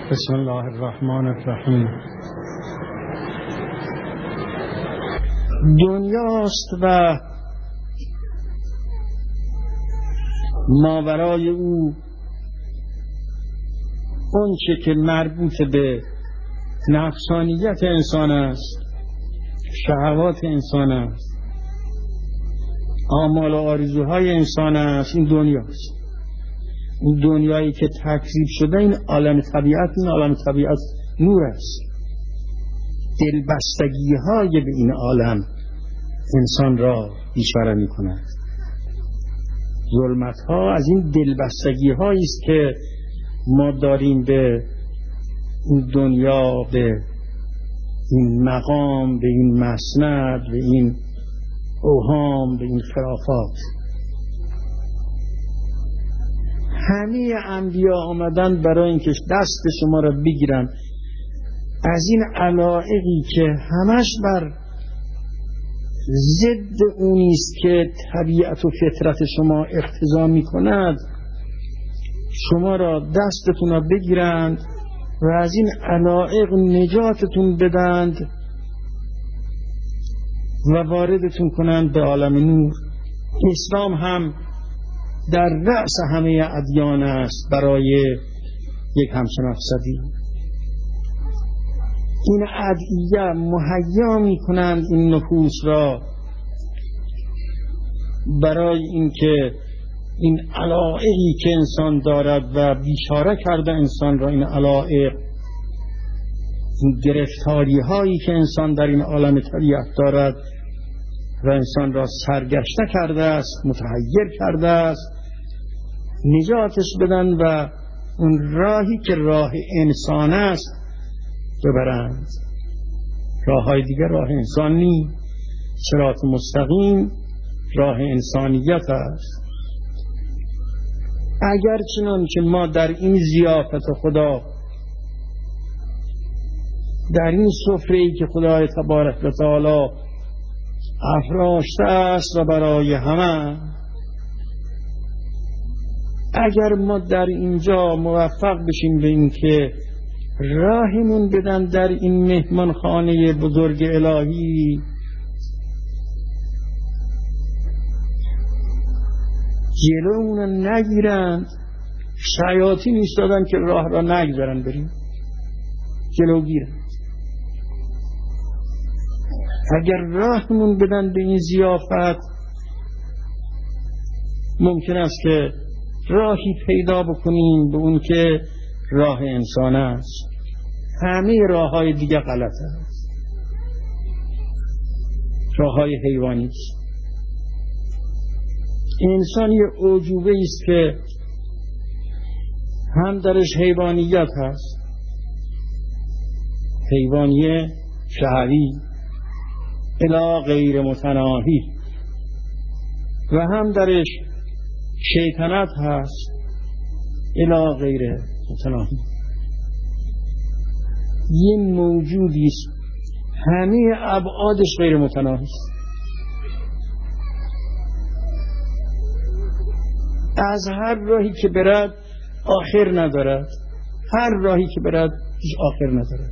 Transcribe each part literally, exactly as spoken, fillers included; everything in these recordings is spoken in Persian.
بسم الله الرحمن الرحیم. دنیاست و ماورای او اون چه که مربوط به نفسانیت انسان است، شهوات انسان است، آمال و آرزوهای انسان است. این دنیاست، این دنیایی که تکذیب شده، این عالم طبیعت. این عالم طبیعت نور است. دلبستگی های به این عالم انسان را بیچاره می کند. ظلمت ها از این دلبستگی هایی است که ما داریم به این دنیا، به این مقام، به این مسند، به این اوهام، به این خرافات. همه انبیا آمدن برای اینکه دست شما را بگیرن از این علایقی که همش بر ضد اونیست که طبیعت و فطرت شما اقتضا می کند، شما را دستتون را بگیرند و از این علایق نجاتتون بدند و واردتون کنند به عالم نور. اسلام هم در رأس همه ادیان است برای یک همچین مقصدی. این ادعیه مهیا می کنند این نفوس را برای اینکه این علایقی که انسان دارد و بیچاره کرده انسان را، این علایق، این گرفتاری هایی که انسان در این عالم طبیعت دارد و انسان را سرگشته کرده است، متحیر کرده است، نجاتش بدن و اون راهی که راه انسان است ببرند. راه های دیگر راه انسان نیست. صراط مستقیم راه انسانیت است. اگر چنان که ما در این ضیافت خدا، در این سفره‌ای که خدای تبارک و تعالی افراشته است و برای همه، اگر ما در اینجا موفق بشیم به این که راهمون بدن در این مهمان خانه بزرگ الهی، جلومون نگیرند، شیاطین ایستادن که راه را نگذارن بریم، جلو گیرند. اگر راهمون بدن به این ضیافت، ممکن است که راهی پیدا بکنیم به اون که راه انسان است. همه راه های دیگه غلط است، راه های حیوانی است. انسان یه اعجوبه است که هم درش حیوانیت هست، حیوانی شهوی الی غیر متناهی، و هم درش شیطنت هست الی غیر متناهی. یه موجودی است همه ابعادش غیر متناهی است. از هر راهی که برد آخر ندارد، هر راهی که برد هیچ آخر ندارد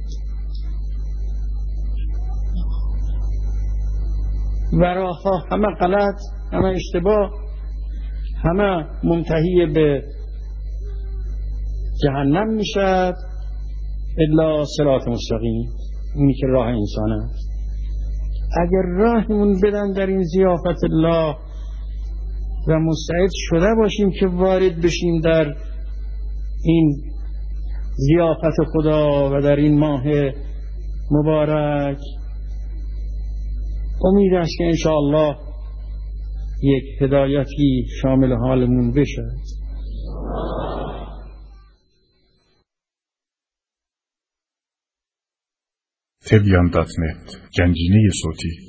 و راه ها همه غلط، همه اشتباه، همه منتهی به جهنم میشد الا صراط مستقیم، اونی که راه انسان است. اگر راهمون بدن در این ضیافت الله و مستعد شده باشیم که وارد بشیم در این ضیافت خدا و در این ماه مبارک، امید است که انشاءالله یک هدایتی شامل حالمون بشه. تبیان دات نت، گنجینه صوتی.